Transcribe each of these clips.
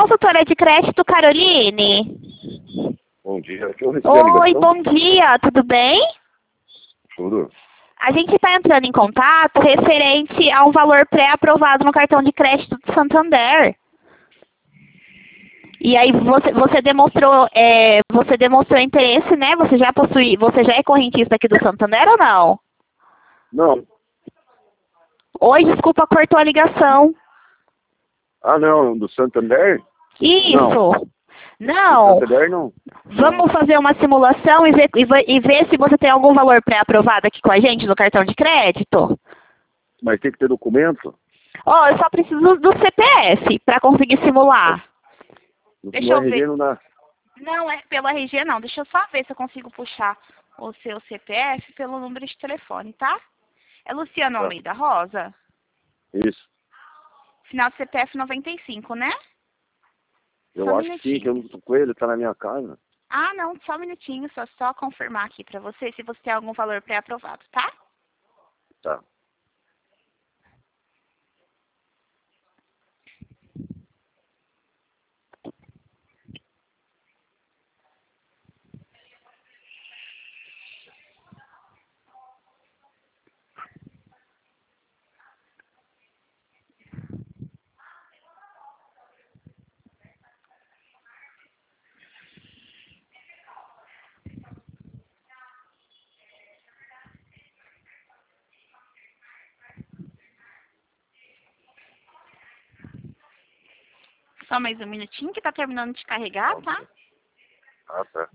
consultora de crédito, Caroline? Bom dia, que eu recebi a ligação. Oi, bom dia, tudo bem? Tudo. A gente está entrando em contato referente a um valor pré-aprovado no cartão de crédito do Santander. E aí você demonstrou interesse, né? Você já é correntista aqui do Santander ou não? Não. Oi, desculpa, cortou a ligação. Ah, não, do Santander? Isso. Não. Do Santander, não. Vamos fazer uma simulação e ver se você tem algum valor pré-aprovado aqui com a gente no cartão de crédito? Mas tem que ter documento? Ó, eu só preciso do CPF para conseguir simular. Deixa eu ver. Não dá. Não é pelo RG, não. Deixa eu só ver se eu consigo puxar o seu CPF pelo número de telefone, tá? É Luciano Almeida Rosa? Isso. Final do CPF 95, né? Eu Só um acho que sim, minutinho. que eu não tô com ele, tá na minha casa. Ah, não, só um minutinho, só confirmar aqui pra você se você tem algum valor pré-aprovado, tá? Tá. Só mais um minutinho que tá terminando de carregar, tá? Ah, tá.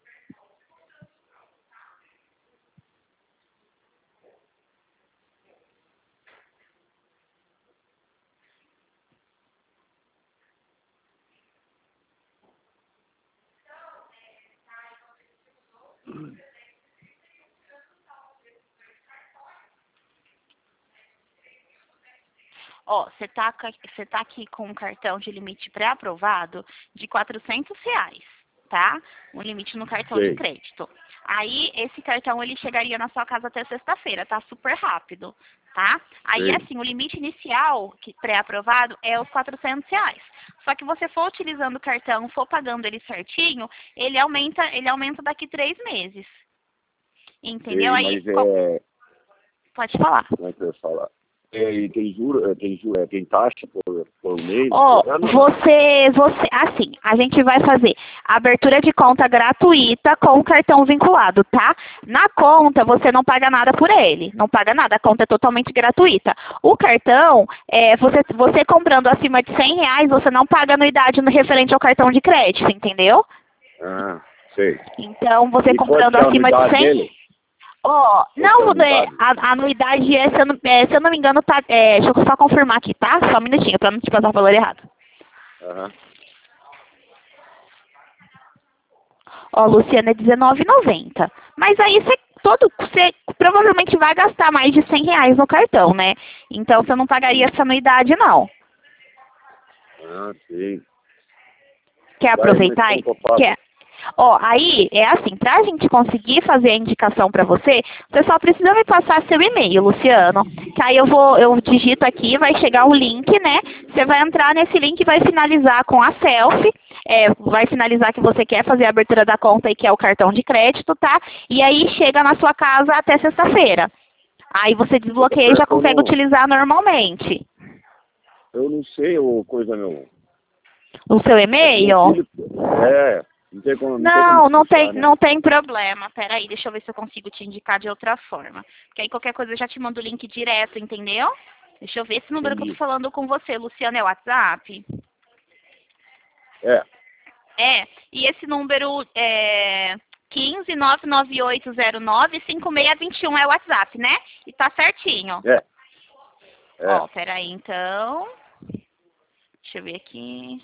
Ó, você tá aqui com um cartão de limite pré-aprovado de R$ 400, tá? Um limite no cartão de Sei. crédito. Aí, esse cartão, ele chegaria na sua casa até sexta-feira, tá? Super rápido, tá? Aí, Sei. assim, o limite inicial, que pré-aprovado, é os R$ 400. Só que você for utilizando o cartão, for pagando ele certinho, ele aumenta daqui 3 meses. Entendeu? Sei, Aí, mas é... pode falar. Como é que eu ia falar? E tem juro, tem taxa por mês? Ó, por ano? assim, a gente vai fazer abertura de conta gratuita com o cartão vinculado, tá? Na conta, você não paga nada por ele, não paga nada, a conta é totalmente gratuita. O cartão, você comprando acima de R$ 100, você não paga anuidade no referente ao cartão de crédito, entendeu? Ah, sei. Então, você E comprando quanto é a acima de anuidade 100... dele? Ó, não, é a anuidade se eu não me engano, tá, deixa eu só confirmar aqui, tá? Só um minutinho, pra não te passar o valor errado. Aham. Ó, Luciana, é R$19,90. Mas aí você provavelmente vai gastar mais de R$ 100 no cartão, né? Então você não pagaria essa anuidade, não. Ah, sei. Quer aproveitar? Mas como que eu faço? Quer? Ó, aí é assim, pra gente conseguir fazer a indicação pra você, você só precisa me passar seu e-mail, Luciano. Que aí eu digito aqui, vai chegar o link, né? Você vai entrar nesse link e vai finalizar com a selfie. Vai finalizar que você quer fazer a abertura da conta e que é o cartão de crédito, tá? E aí chega na sua casa até sexta-feira. Aí você desbloqueia e já consegue utilizar normalmente. Eu não sei, ô coisa meu. O seu e-mail? Não tem como. Não tem problema. Peraí, deixa eu ver se eu consigo te indicar de outra forma. Porque aí qualquer coisa eu já te mando o link direto, entendeu? Deixa eu ver esse número que eu tô falando com você, Luciano, é o WhatsApp? É. E esse número é 15998095621 é o WhatsApp, né? E tá certinho. Ó, peraí, então. Deixa eu ver aqui.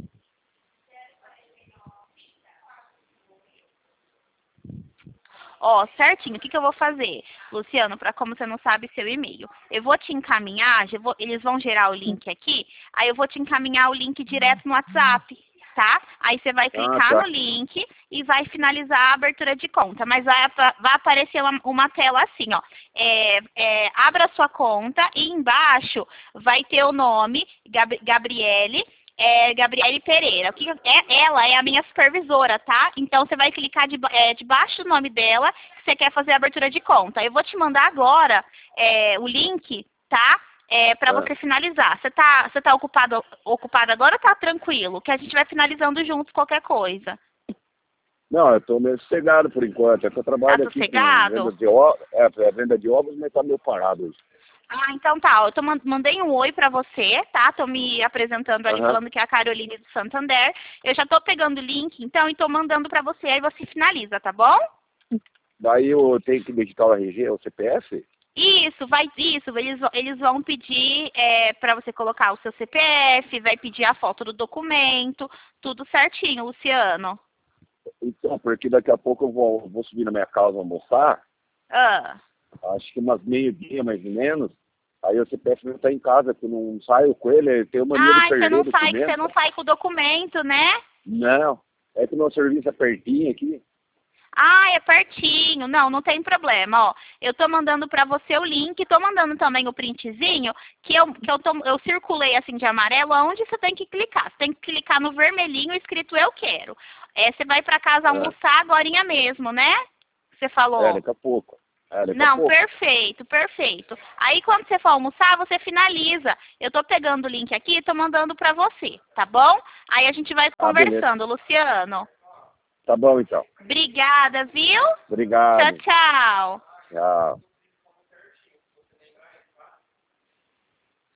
Ó, certinho, o que eu vou fazer, Luciano, como você não sabe seu e-mail? Eu vou te encaminhar, eles vão gerar o link aqui, aí eu vou te encaminhar o link direto no WhatsApp, tá? Aí você vai clicar no link e vai finalizar a abertura de conta, mas vai aparecer uma tela assim, ó. Abra sua conta e embaixo vai ter o nome, Gabriele, é Gabriele Pereira. Ela é a minha supervisora, tá? Então você vai clicar debaixo do nome dela se você quer fazer a abertura de conta. Eu vou te mandar agora o link, tá? Para você finalizar. Você tá ocupado agora ou tá tranquilo? Que a gente vai finalizando juntos qualquer coisa. Não, eu tô meio sossegado por enquanto. É que eu trabalho aqui sossegado? com venda de ovos, mas tá meio parado hoje. Ah, então tá. Eu mandei um oi pra você, tá? Tô me apresentando ali, falando que é a Caroline do Santander. Eu já tô pegando o link, então, e tô mandando pra você, aí você finaliza, tá bom? Daí eu tenho que digitar o RG, o CPF? Isso. Eles vão pedir para você colocar o seu CPF, vai pedir a foto do documento, tudo certinho, Luciano. Então, porque daqui a pouco eu vou subir na minha casa almoçar, acho que umas meio-dia mais ou menos, aí o CPF não tá em casa, que eu não saio com ele tem uma mania de perder o documento. Você não sai com o documento, né? Não, é que o meu serviço é pertinho aqui. Ah, é pertinho. Não tem problema, ó. Eu tô mandando pra você o link, tô mandando também o printzinho, que eu circulei assim de amarelo, aonde você tem que clicar. Você tem que clicar no vermelhinho escrito eu quero. Você vai pra casa almoçar agorinha mesmo, né? Você falou. Daqui a pouco. Perfeito. Aí quando você for almoçar, você finaliza. Eu tô pegando o link aqui e tô mandando pra você, tá bom? Aí a gente vai conversando, Luciano. Tá bom, então. Obrigada, viu? Obrigado. Tchau. Tchau.